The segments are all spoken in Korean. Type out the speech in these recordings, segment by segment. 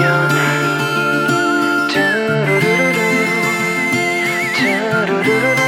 불면 두루루루루 두루루루루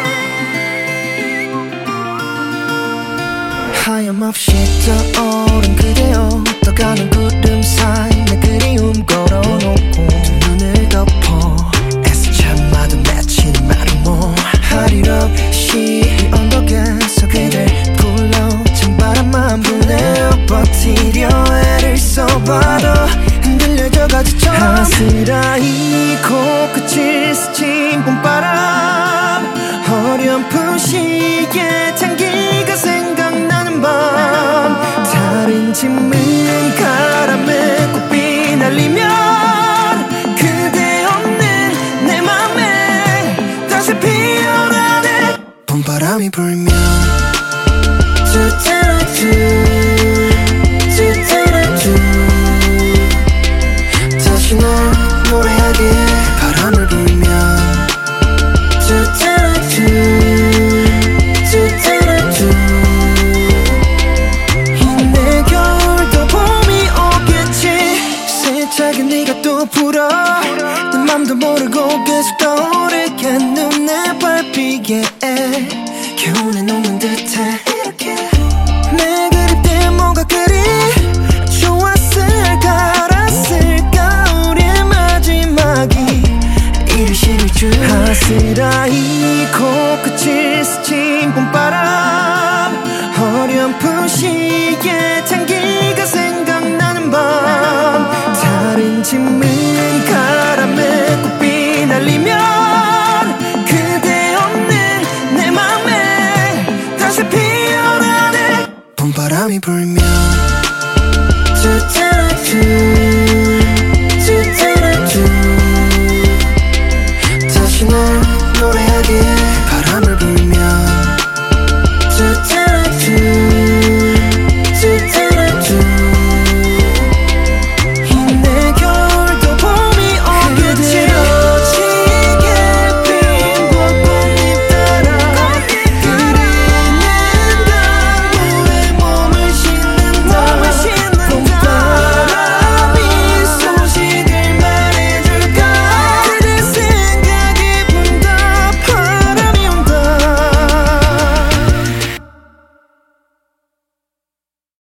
하염없이 떠오른 그대여 떠가는 구름 사이 내 그리움 걸어놓고 두 눈을 덮어 애써 참아도 맺히는 말은 뭐 할 일 없이 이 언덕에서 그댈 불러 찬바람만 불내어 버티려 애를 써봐도 흔들려져 가지처럼 아스라이 코끝을 스친 봄바람 어렴풋이게 향기가 생각나는 밤 다른 짐은 가람에 꽃비 날리면 그대 없는 내 맘에 다시 피어나네 봄바람이 불면 뚜뚜루뚜 다시 널 노래하게 바람을 불면 이 내 겨울도 봄이 오겠지 세차게 네가 또 불어 내 맘도 모르고 계속 떠오르게 눈에 밟히게 겨우내 놓는 듯해 내 그립 때 뭐가 그리 좋았을까 알았을까 우리의 마지막이 이르실 줄 아스라이 코끝을 스친 봄바람 어렴풋이게 향기가 생각나는 밤 다른 짐은 가람에 꽃비 날리면 그대 없는 내 맘에 다시 피어나네 봄바람이 불면 뚜뚜루뚜